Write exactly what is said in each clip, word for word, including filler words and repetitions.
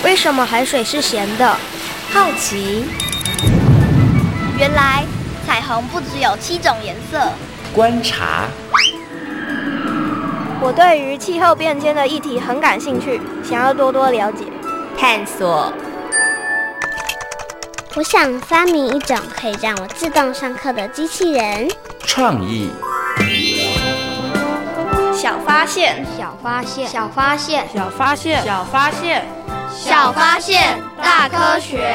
为什么海水是咸的？ 好奇。 原来彩虹不只有七种颜色。 观察。 我对于气候变迁的议题很感兴趣，想要多多了解。 探索。 我想发明一种可以让我自动上课的机器人。 创意。 小发现， 小发现， 小发现， 小发现，小发现， 小发现，大科学。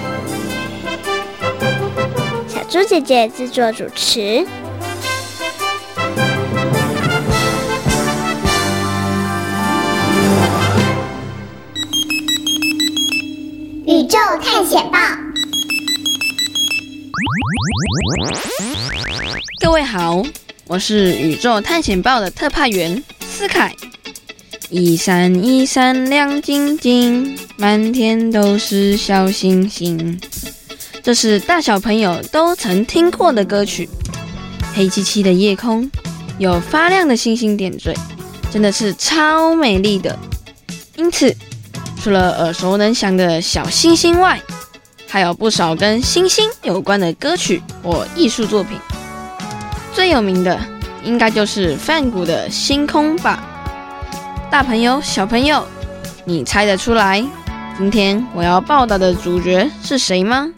小猪姐姐制作主持。宇宙探险报。 各位好，我是宇宙探险报的特派员思凯。一闪一闪亮晶晶，满天都是小星星。这是大小朋友都曾听过的歌曲。黑漆漆的夜空，有发亮的星星点缀，真的是超美丽的。因此，除了耳熟能详的小星星外，还有不少跟星星有关的歌曲或艺术作品。最有名的应该就是梵谷的《星空》吧。大朋友小朋友，你猜得出来今天我要报道的主角是谁吗？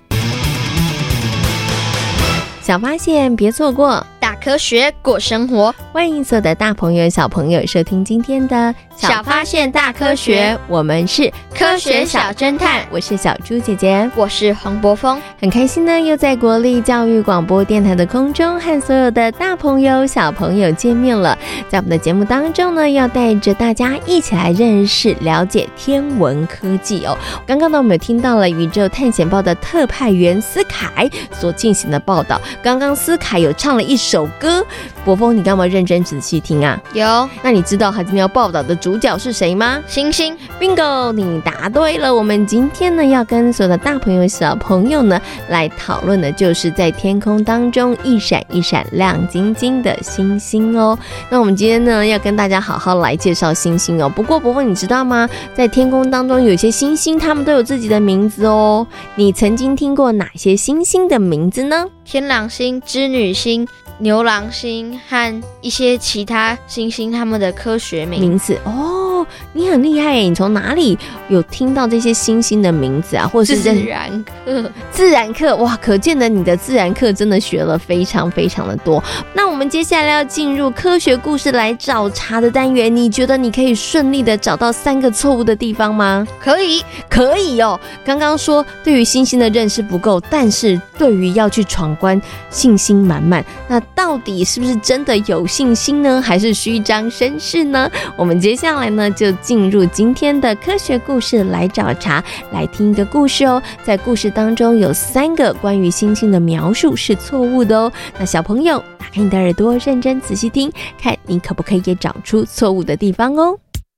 小发现别错过， 大科学过生活。 欢迎所有的大朋友小朋友收听今天的小发现大科学， 我们是科学小侦探， 我是小猪姐姐， 我是黄柏峰。 很开心呢，又在国立教育广播电台的空中和所有的大朋友小朋友见面了。在我们的节目当中呢，要带着大家一起来认识了解天文科技哦。刚刚呢，我们有听到了宇宙探险报的特派员思凯所进行的报道。刚刚思凯有唱了一首歌，柏峰，你干嘛认真仔细听啊？ 有。 那你知道他今天要报道的主角是谁吗？ 星星。 Bingo， 你答对了。我们今天呢，要跟所有的大朋友小朋友呢来讨论的就是在天空当中一闪一闪亮晶晶的星星哦。那我们今天呢，要跟大家好好来介绍星星哦。不过柏峰，你知道吗？在天空当中有些星星，它们都有自己的名字哦。你曾经听过哪些星星的名字呢？ 天狼星、织女星、牛郎星和一些其他星星，它们的科学名名字哦，你很厉害耶！你从哪里有听到这些星星的名字啊？或者是自然课？ 自然课哇，可见的你的自然课真的学了非常非常的多。那我们接下来要进入科学故事来找茬的单元，你觉得你可以顺利的找到三个错误的地方吗？ 可以， 可以哦。刚刚说对于星星的认识不够，但是对于要去闯关信心满满。那到底是不是真的有信心呢？还是虚张声势呢？我们接下来呢就进入今天的科学故事来找茬，来听一个故事哦。在故事当中有三个关于星星的描述是错误的哦。那小朋友打开你的耳朵，认真仔细听，看你可不可以也找出错误的地方哦。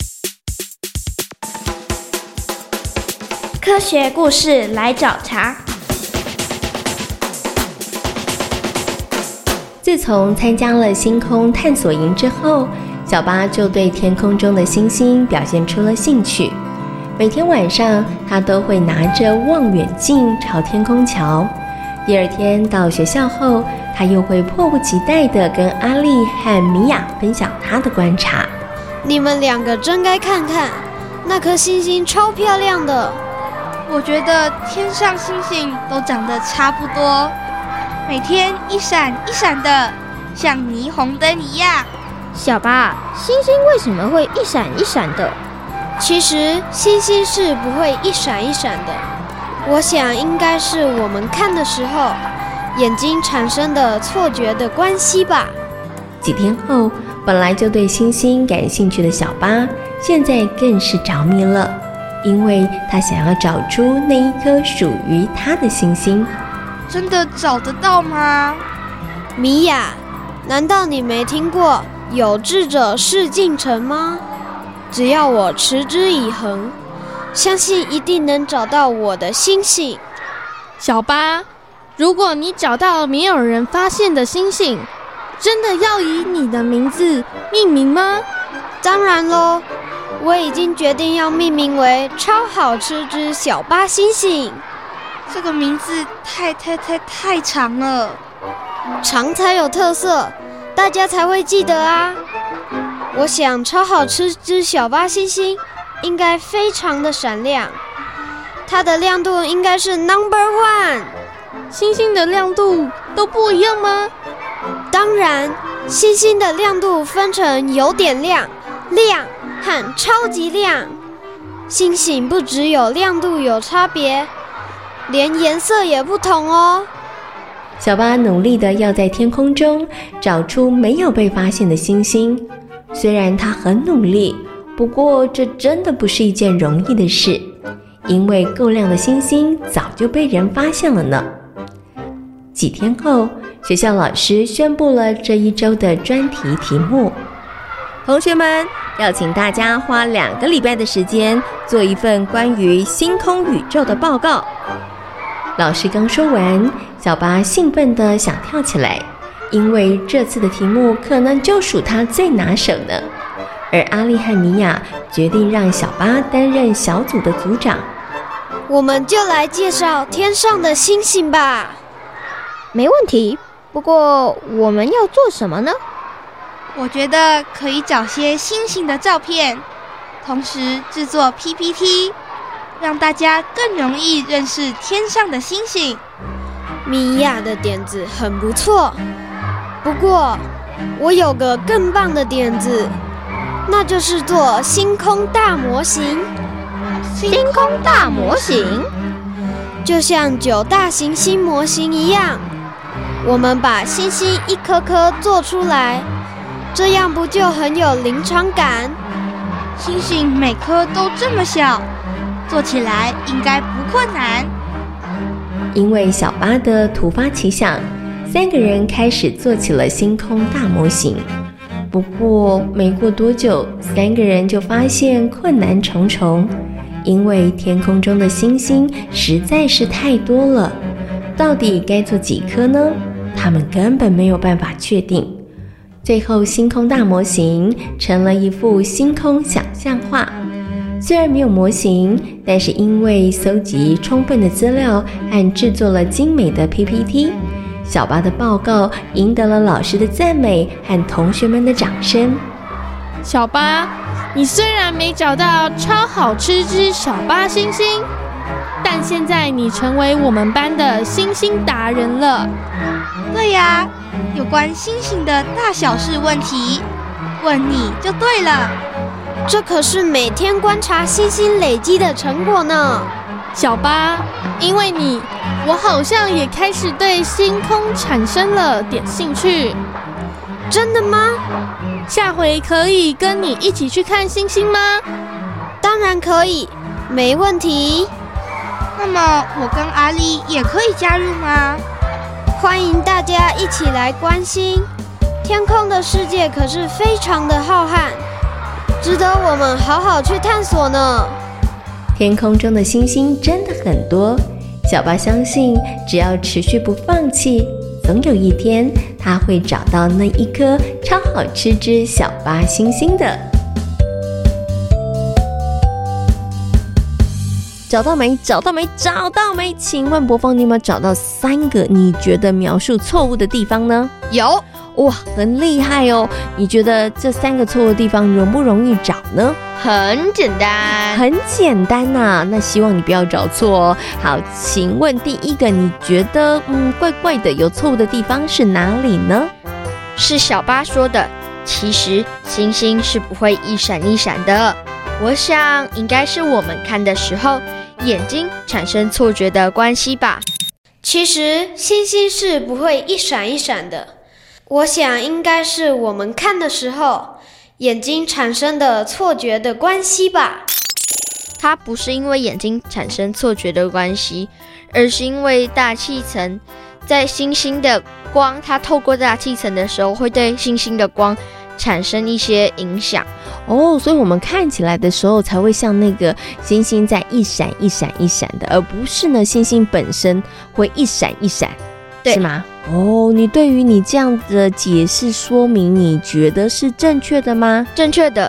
科学故事来找茬。 自从参加了星空探索营之后，小巴就对天空中的星星表现出了兴趣。每天晚上，他都会拿着望远镜朝天空瞧。第二天到学校后，他又会迫不及待地跟阿丽和米娅分享他的观察。 你们两个真该看看，那颗星星超漂亮的。 我觉得天上星星都长得差不多，每天一闪一闪的，像霓虹灯一样。 小巴，星星为什么会一闪一闪的？ 其实星星是不会一闪一闪的，我想应该是我们看的时候眼睛产生的错觉的关系吧。 几天后，本来就对星星感兴趣的小巴，现在更是着迷了，因为他想要找出那一颗属于他的星星。 真的找得到吗？ 米娅，难道你没听过有志者事竟成吗？只要我持之以恒，相信一定能找到我的星星。 小巴，如果你找到没有人发现的星星，真的要以你的名字命名吗？ 当然咯， 我已经决定要命名为超好吃之小八星星。 这个名字太太太太长了， 长才有特色，大家才会记得啊。我想超好吃之小八星星应该非常的闪亮，它的亮度应该是 number one。 星星的亮度都不一样吗？ 当然，星星的亮度分成有点亮、亮和超级亮。星星不只有亮度有差别，连颜色也不同哦。 小八努力的要在天空中找出没有被发现的星星，虽然他很努力，不过这真的不是一件容易的事，因为够亮的星星早就被人发现了呢。几天后，学校老师宣布了这一周的专题题目。同学们，要请大家花两个礼拜的时间做一份关于星空宇宙的报告。老师刚说完，小八兴奋地想跳起来，因为这次的题目可能就属他最拿手呢。而阿丽和尼亚决定让小八担任小组的组长。 我们就来介绍天上的星星吧。 没问题，不过我们要做什么呢？ 我觉得可以找些星星的照片，同时制作 P P T， 让大家更容易认识天上的星星。 米娅的点子很不错，不过我有个更棒的点子，那就是做星空大模型。 星空大模型就像九大行星模型一样，我们把星星一颗颗做出来，这样不就很有临场感？ 星星每颗都这么小，做起来应该不困难。 因为小八的突发奇想，三个人开始做起了星空大模型。不过没过多久，三个人就发现困难重重，因为天空中的星星实在是太多了，到底该做几颗呢？他们根本没有办法确定。最后，星空大模型成了一幅星空想象画。虽然没有模型，但是因为搜集充分的资料和制作了精美的 P P T， 小八的报告赢得了老师的赞美和同学们的掌声。 小八，你虽然没找到超好吃之小八星星，但现在你成为我们班的星星达人了。 对呀，有关星星的大小事问题，问你就对了。 这可是每天观察星星累积的成果呢。 小八，因为你，我好像也开始对星空产生了点兴趣。 真的吗？ 下回可以跟你一起去看星星吗？ 当然可以，没问题。 那么我跟阿丽也可以加入吗？ 欢迎大家一起来观星。天空的世界可是非常的浩瀚，值得我们好好去探索呢。 天空中的星星真的很多，小八相信只要持续不放弃，总有一天他会找到那一颗超好吃之小八星星的。找到没？找到没？找到没？请问博峰，你有没有找到三个你觉得描述错误的地方呢？ 有。 哇，很厉害哦！你觉得这三个错误的地方容不容易找呢？ 很简单， 很简单呐、啊。那希望你不要找错哦。好，请问第一个，你觉得嗯怪怪的有错误的地方是哪里呢？ 是小八说的，其实星星是不会一闪一闪的。我想应该是我们看的时候，眼睛产生错觉的关系吧。 其实星星是不会一闪一闪的。我想应该是我们看的时候，眼睛产生的错觉的关系吧。 它不是因为眼睛产生错觉的关系，而是因为大气层在星星的光，它透过大气层的时候，会对星星的光产生一些影响。 哦，所以我们看起来的时候才会像那个星星在一闪一闪一闪的，而不是呢星星本身会一闪一闪，是吗？哦，你对于你这样的解释说明，你觉得是正确的吗？ 正确的。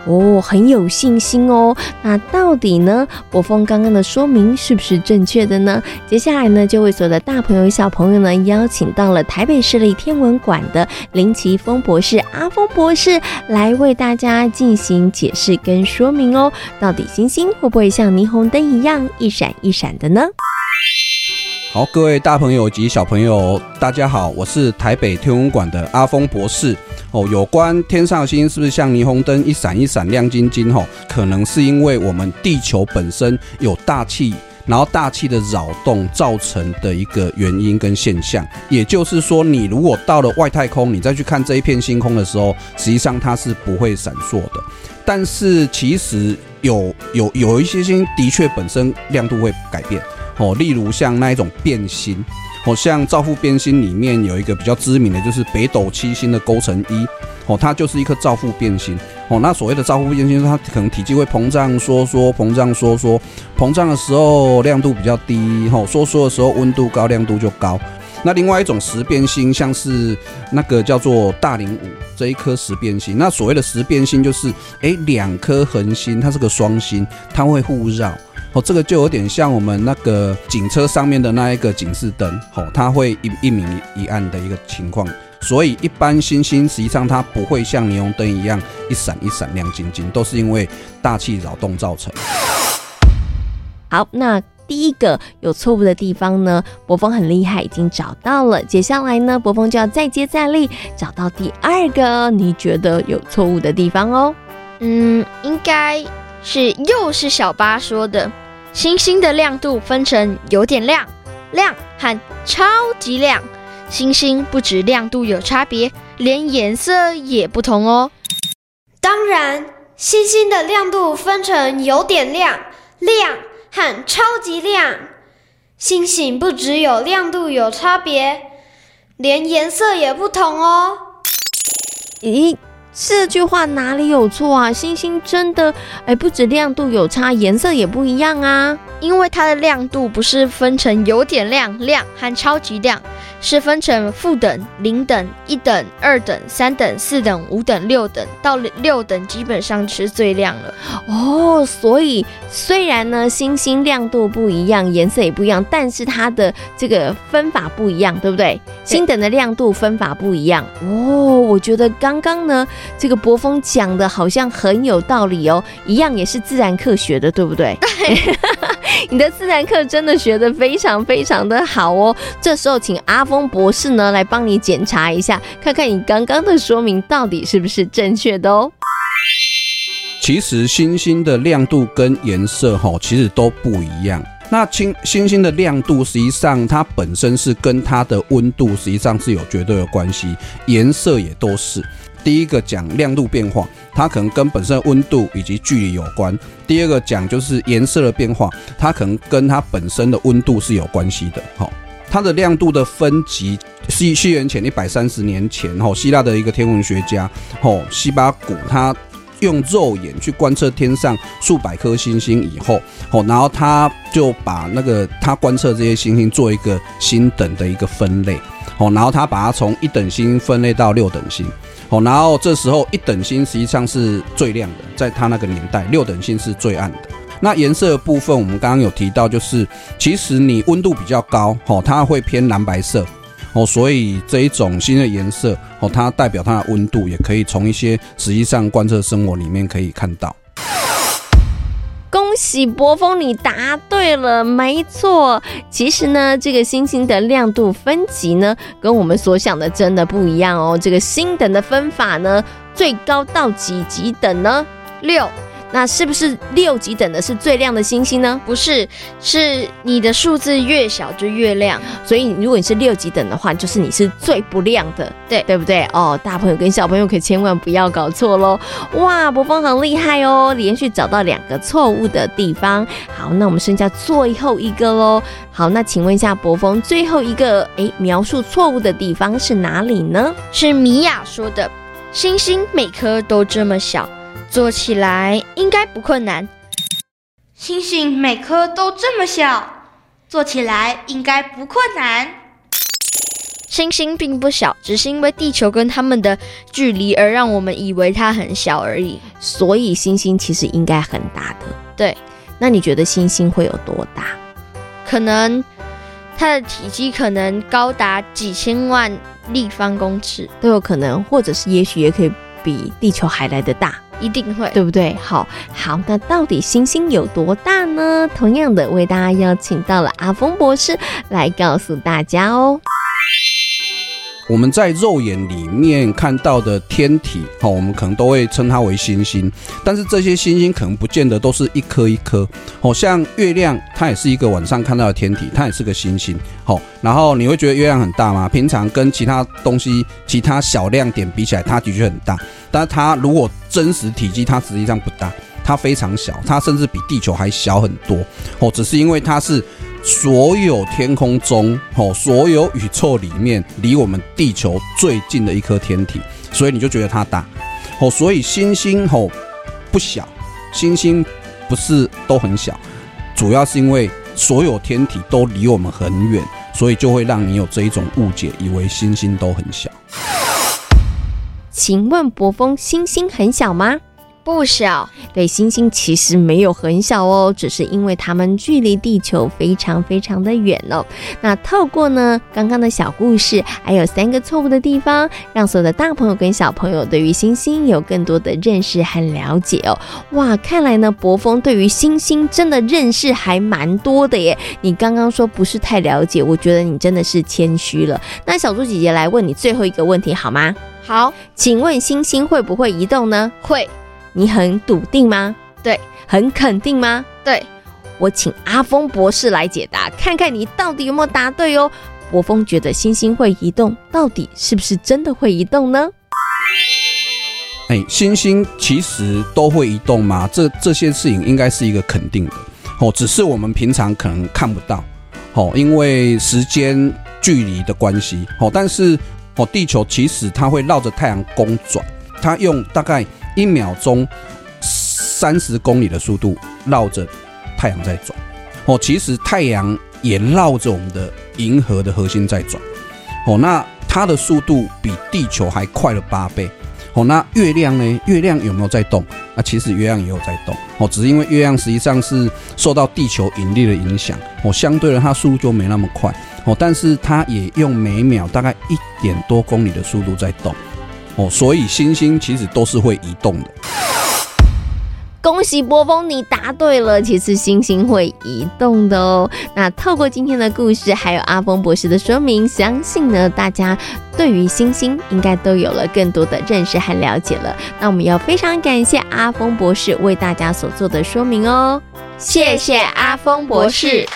哦，很有信心哦。那到底呢，柏峰刚刚的说明是不是正确的呢？接下来呢，就为所有的大朋友小朋友呢，邀请到了台北市立天文馆的林奇峰博士、阿峰博士来为大家进行解释跟说明哦。到底星星会不会像霓虹灯一样一闪一闪的呢？ 好，各位大朋友及小朋友，大家好，我是台北天文馆的阿峰博士。哦，有关天上的星星是不是像霓虹灯一闪一闪亮晶晶？哦，可能是因为我们地球本身有大气，然后大气的扰动造成的一个原因跟现象。也就是说，你如果到了外太空，你再去看这一片星空的时候，实际上它是不会闪烁的。但是其实有有有一些星星的确本身亮度会改变。哦，例如像那一种变星，哦，像造父变星里面有一个比较知名的，就是北斗七星的勾陈一，哦，它就是一颗造父变星。哦，那所谓的造父变星，它可能体积会膨胀缩缩，膨胀缩缩，膨胀的时候亮度比较低，哦，缩缩的时候温度高，亮度就高。那另外一种时变星，像是那个叫做大零五这一颗时变星，那所谓的时变星就是，哎，两颗恒星，它是个双星，它会互绕。哦，这个就有点像我们那个警车上面的那一个警示灯，哦，它会一一明一暗的一个情况。所以一般星星实际上它不会像霓虹灯一样一闪一闪亮晶晶，都是因为大气扰动造成。 好，那第一个有错误的地方呢，柏峰很厉害，已经找到了。接下来呢，柏峰就要再接再厉，找到第二个你觉得有错误的地方哦。 嗯，应该是又是小八说的。星星的亮度分成有点亮、亮和超级亮。星星不止亮度有差别，连颜色也不同哦。 当然，星星的亮度分成有点亮、亮和超级亮。星星不只有亮度有差别，连颜色也不同哦。 咦？这句话哪里有错啊？星星真的哎，不止亮度有差，颜色也不一样啊。 因为它的亮度不是分成有点亮、亮和超级亮，是分成负等、零等、一等、二等、三等、四等、五等、六等，到六等基本上是最亮了。 哦，所以虽然呢星星亮度不一样，颜色也不一样，但是它的这个分法不一样，对不对？星等的亮度分法不一样。哦，我觉得刚刚呢这个柏峰讲的好像很有道理哦，一样也是自然课学的，对不对？对。你的自然课真的学得非常非常的好哦。这时候请阿峰博士呢来帮你检查一下，看看你刚刚的说明到底是不是正确的哦。 其实星星的亮度跟颜色其实都不一样。那星星的亮度实际上它本身是跟它的温度实际上是有绝对的关系，颜色也都是。第一个讲亮度变化，它可能跟本身的温度以及距离有关。第二个讲就是颜色的变化，它可能跟它本身的温度是有关系的。它的亮度的分级，西西元前一百三十年前，希腊的一个天文学家西巴古，他用肉眼去观测天上数百颗星星以后，然后他就把那个他观测这些星星做一个星等的一个分类，然后他把它从一等星分类到六等星。然后这时候一等星实际上是最亮的，在他那个年代，六等星是最暗的。那颜色的部分我们刚刚有提到，就是其实你温度比较高，它会偏蓝白色，所以这一种新的颜色它代表它的温度，也可以从一些实际上观测生活里面可以看到。 恭喜柏峰，你答对了，没错。其实呢，这个星星的亮度分级呢，跟我们所想的真的不一样哦。这个星等的分法呢，最高到几级等呢？ 六。 那是不是六级等的是最亮的星星呢？ 不是，是你的数字越小就越亮。 所以如果你是六级等的话，就是你是最不亮的， 对对不对？哦，大朋友跟小朋友可千万不要搞错咯。哇，柏峰很厉害哦，连续找到两个错误的地方。好，那我们剩下最后一个咯。好，那请问一下柏峰，最后一个诶描述错误的地方是哪里呢？ 是米娅说的，星星每颗都这么小，做起来应该不困难。 星星每颗都这么小，做起来应该不困难。 星星并不小，只是因为地球跟它们的距离而让我们以为它很小而已。 所以星星其实应该很大的。 对， 那你觉得星星会有多大？ 可能它的体积可能高达几千万立方公尺都有可能，或者是也许也可以比地球还来得大。 一定会， 对不对？好好，那到底星星有多大呢？同样的，为大家邀请到了阿峰博士来告诉大家哦。 我们在肉眼里面看到的天体，我们可能都会称它为星星，但是这些星星可能不见得都是一颗一颗，像月亮它也是一个晚上看到的天体，它也是个星星。然后你会觉得月亮很大吗？平常跟其他东西其他小亮点比起来，它的确很大，但是它如果真实体积，它实际上不大，它非常小，它甚至比地球还小很多。只是因为它是所有天空中、哦、所有宇宙里面离我们地球最近的一颗天体，所以你就觉得它大、哦、所以星星、哦、不小，星星不是都很小，主要是因为所有天体都离我们很远，所以就会让你有这一种误解，以为星星都很小。 请问伯峰，星星很小吗？ 不小。 对，星星其实没有很小哦，只是因为它们距离地球非常非常的远哦。那透过呢刚刚的小故事，还有三个错误的地方，让所有的大朋友跟小朋友对于星星有更多的认识和了解哦。哇，看来呢伯峰对于星星真的认识还蛮多的耶。你刚刚说不是太了解，我觉得你真的是谦虚了。那小猪姐姐来问你最后一个问题好吗？ 好， 请问星星会不会移动呢？ 会。 你很笃定吗？ 对。 很肯定吗？ 对。 我请阿峰博士来解答，看看你到底有没有答对哦。伯峰觉得星星会移动，到底是不是真的会移动呢？ 哎，星星其实都会移动吗？这这些事情应该是一个肯定的哦，只是我们平常可能看不到哦，因为时间距离的关系哦。但是哦，地球其实它会绕着太阳公转，它用大概一秒钟三十公里的速度绕着太阳在转哦。其实太阳也绕着我们的银河的核心在转哦。那它的速度比地球还快了八倍哦。那月亮呢？月亮有没有在动？啊，其实月亮也有在动哦，只是因为月亮实际上是受到地球引力的影响哦，相对的它速度就没那么快哦。但是它也用每秒大概一点多公里的速度在动。哦，所以星星其实都是会移动的。 恭喜伯峰，你答对了，其实星星会移动的哦。那透过今天的故事，还有阿峰博士的说明，相信呢大家对于星星应该都有了更多的认识和了解了。那我们要非常感谢阿峰博士为大家所做的说明哦， 谢谢阿峰博士。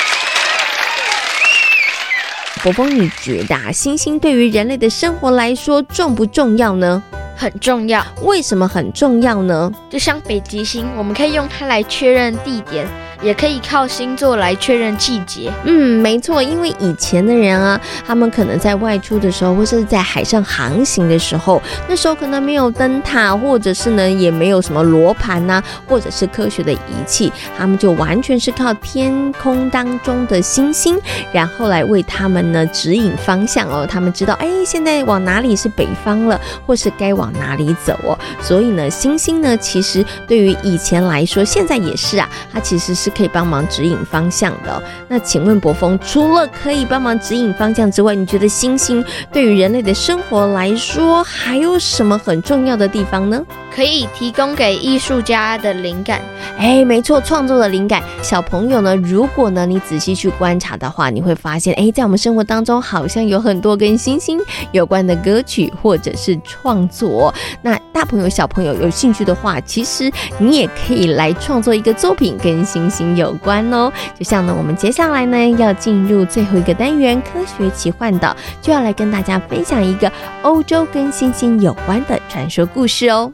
伯峰，你觉得啊，星星对于人类的生活来说重不重要呢？ 很重要。 为什么很重要呢？ 就像北极星，我们可以用它来确认地点，也可以靠星座来确认季节。 嗯，没错，因为以前的人啊，他们可能在外出的时候，或是在海上航行的时候，那时候可能没有灯塔，或者是呢也没有什么罗盘啊，或者是科学的仪器，他们就完全是靠天空当中的星星，然后来为他们呢指引方向哦。他们知道，哎，现在往哪里是北方了，或是该往哪里走哦。所以呢，星星呢，其实对于以前来说，现在也是啊，它其实是可以帮忙指引方向的哦。那请问伯峰，除了可以帮忙指引方向之外，你觉得星星对于人类的生活来说还有什么很重要的地方呢？ 可以提供给艺术家的灵感。 哎，没错，创作的灵感。小朋友呢，如果呢你仔细去观察的话，你会发现，哎，在我们生活当中好像有很多跟星星有关的歌曲或者是创作。那大朋友小朋友有兴趣的话，其实你也可以来创作一个作品跟星星有关哦。就像呢我们接下来呢要进入最后一个单元科学奇幻岛，就要来跟大家分享一个欧洲跟星星有关的传说故事哦。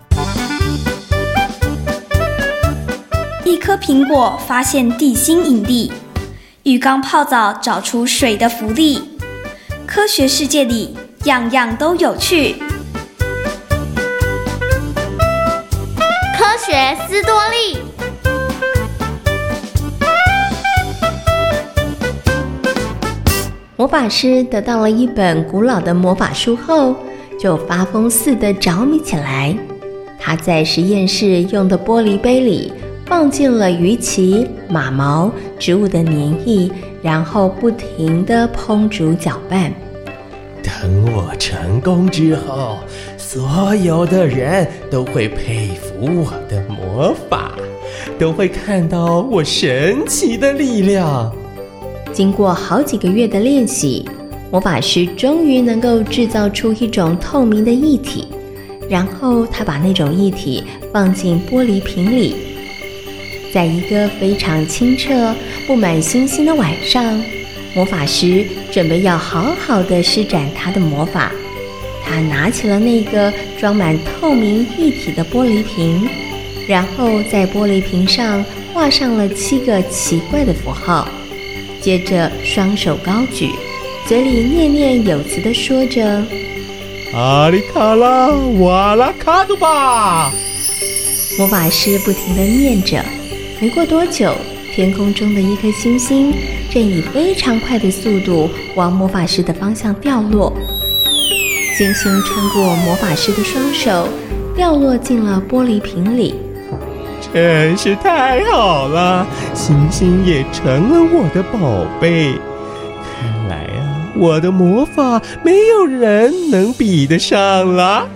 一颗苹果发现地心引力，浴缸泡澡找出水的浮力。科学世界里样样都有趣。 科学斯多利。 魔法师得到了一本古老的魔法书后，就发疯似的着迷起来。他在实验室用的玻璃杯里放进了鱼鳍、马毛、植物的粘液，然后不停地烹煮搅拌。 等我成功之后，所有的人都会佩服我的魔法，都会看到我神奇的力量。 经过好几个月的练习，魔法师终于能够制造出一种透明的液体，然后他把那种液体放进玻璃瓶里。在一个非常清澈、布满星星的晚上，魔法师准备要好好的施展他的魔法。他拿起了那个装满透明液体的玻璃瓶，然后在玻璃瓶上画上了七个奇怪的符号，接着双手高举，嘴里念念有词地说着阿里卡拉瓦拉卡杜巴。 魔法师不停地念着，没过多久，天空中的一颗星星正以非常快的速度往魔法师的方向掉落。星星穿过魔法师的双手，掉落进了玻璃瓶里。 真是太好了，星星也成了我的宝贝。看来啊，我的魔法没有人能比得上了。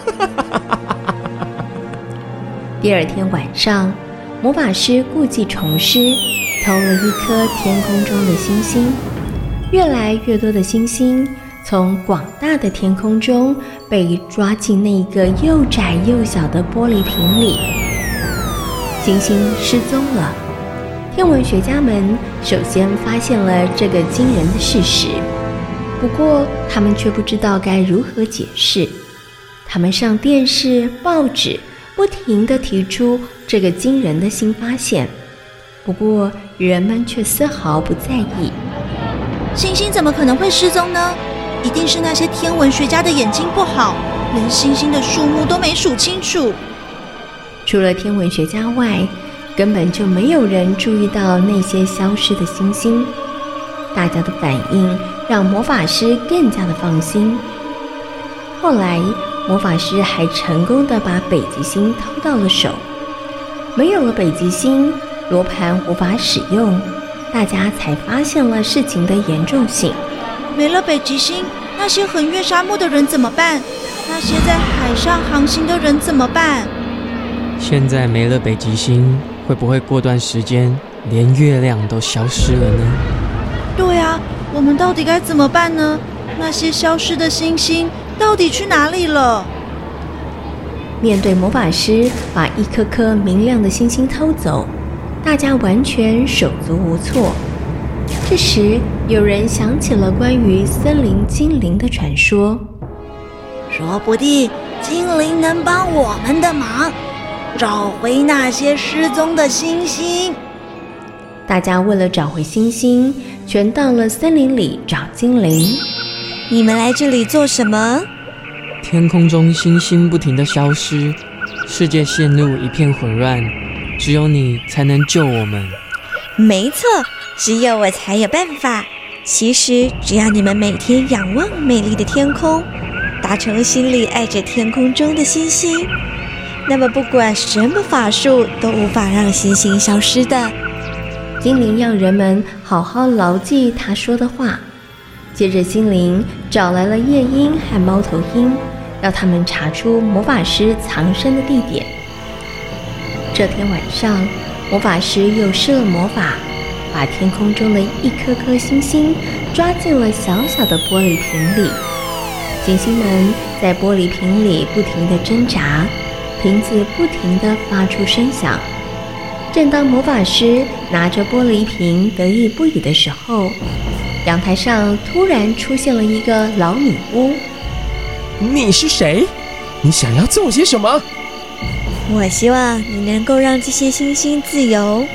第二天晚上，魔法师故技重施，偷了一颗天空中的星星。越来越多的星星从广大的天空中被抓进那个又窄又小的玻璃瓶里。星星失踪了。天文学家们首先发现了这个惊人的事实，不过他们却不知道该如何解释。他们上电视、报纸，不停地提出这个惊人的新发现，不过人们却丝毫不在意。 星星怎么可能会失踪呢？一定是那些天文学家的眼睛不好，连星星的数目都没数清楚。 除了天文学家外，根本就没有人注意到那些消失的星星。大家的反应让魔法师更加的放心。后来，魔法师还成功地把北极星偷到了手。没有了北极星，罗盘无法使用，大家才发现了事情的严重性。 没了北极星，那些横越沙漠的人怎么办？那些在海上航行的人怎么办？ 现在没了北极星，会不会过段时间连月亮都消失了呢？ 对啊，我们到底该怎么办呢？那些消失的星星到底去哪里了？ 面对魔法师把一颗颗明亮的星星偷走，大家完全手足无措。这时，有人想起了关于森林精灵的传说， 说不定精灵能帮我们的忙，找回那些失踪的星星。 大家为了找回星星，全到了森林里找精灵。 你们来这里做什么？ 天空中星星不停地消失，世界陷入一片混乱，只有你才能救我们。 没错，只有我才有办法。其实只要你们每天仰望美丽的天空，打从心里爱着天空中的星星，那么不管什么法术都无法让星星消失的。 精灵要人们好好牢记他说的话。接着精灵找来了夜莺和猫头鹰，要他们查出魔法师藏身的地点。这天晚上，魔法师又施了魔法，把天空中的一颗颗星星抓进了小小的玻璃瓶里。星星们在玻璃瓶里不停地挣扎，瓶子不停地发出声响。正当魔法师拿着玻璃瓶得意不已的时候，阳台上突然出现了一个老女巫。 你是谁？你想要做些什么？ 我希望你能够让这些星星自由。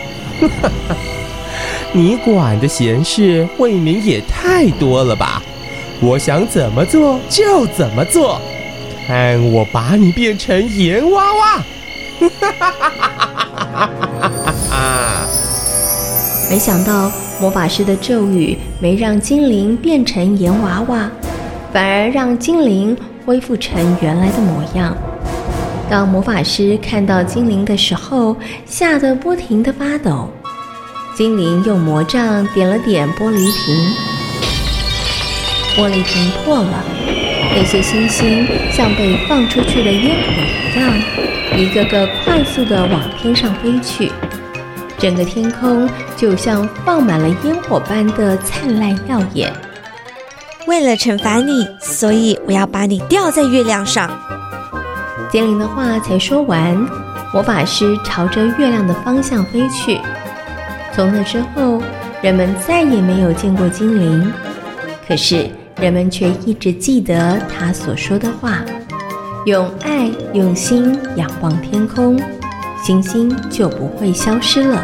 你管的闲事未免也太多了吧？我想怎么做就怎么做，看我把你变成盐娃娃！ 没想到魔法师的咒语没让精灵变成盐娃娃，反而让精灵恢复成原来的模样。当魔法师看到精灵的时候，吓得不停地发抖。精灵用魔杖点了点玻璃瓶，玻璃瓶破了，那些星星像被放出去的烟火一样，一个个快速地往天上飞去。整个天空就像放满了烟火般的灿烂耀眼。 为了惩罚你，所以我要把你吊在月亮上。 精灵的话才说完，魔法师朝着月亮的方向飞去。从那之后，人们再也没有见过精灵，可是人们却一直记得他所说的话：用爱用心仰望天空，星星就不会消失了。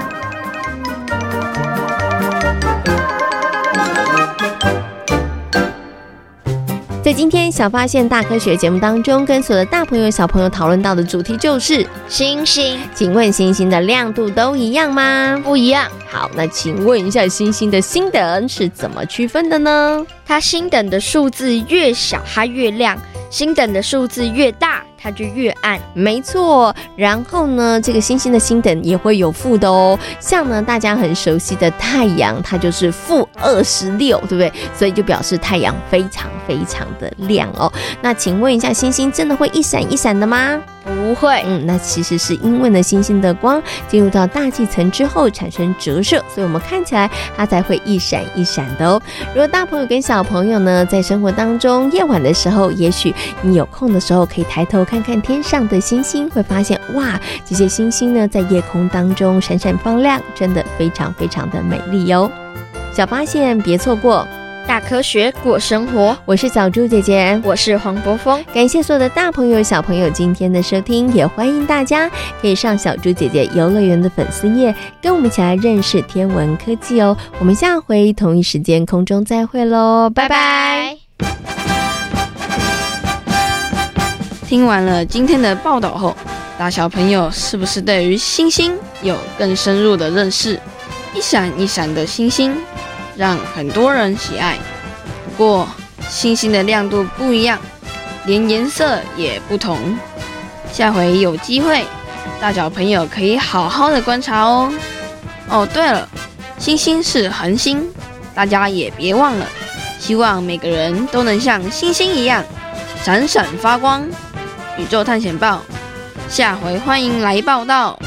在今天小发现大科学节目当中，跟所有的大朋友小朋友讨论到的主题就是星星。 请问星星的亮度都一样吗？ 不一样。 好，那请问一下，星星的星等是怎么区分的呢？ 它星等的数字越小它越亮，星等的数字越大它就越暗。 没错。然后呢，这个星星的星等也会有负的哦。像呢大家很熟悉的太阳，它就是负二十六，对不对？所以就表示太阳非常非常的亮哦。那请问一下，星星真的会一闪一闪的吗？ 不会。 嗯，那其实是因为呢，星星的光进入到大气层之后产生折射，所以我们看起来它才会一闪一闪的哦。如果大朋友跟小朋友呢，在生活当中夜晚的时候，也许你有空的时候可以抬头看看天上的星星，会发现哇，这些星星呢在夜空当中闪闪放亮，真的非常非常的美丽哦。小发现别错过。 大科学过生活， 我是小猪姐姐， 我是黄柏峰。 感谢所有的大朋友小朋友今天的收听，也欢迎大家可以上小猪姐姐游乐园的粉丝页，跟我们一起来认识天文科技哦。我们下回同一时间空中再会咯，拜拜。 听完了今天的报道后，大小朋友是不是对于星星有更深入的认识？一闪一闪的星星让很多人喜爱，不过星星的亮度不一样，连颜色也不同。下回有机会，大小朋友可以好好的观察哦。哦，对了，星星是恒星，大家也别忘了。希望每个人都能像星星一样闪闪发光。宇宙探险报，下回欢迎来报道。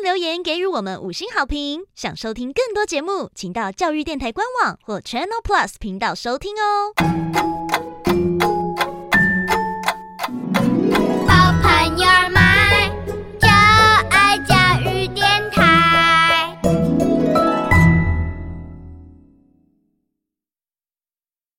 留言给予我们五星好评。想收听更多节目，请到教育电台官网或 Channel Plus 频道收听哦。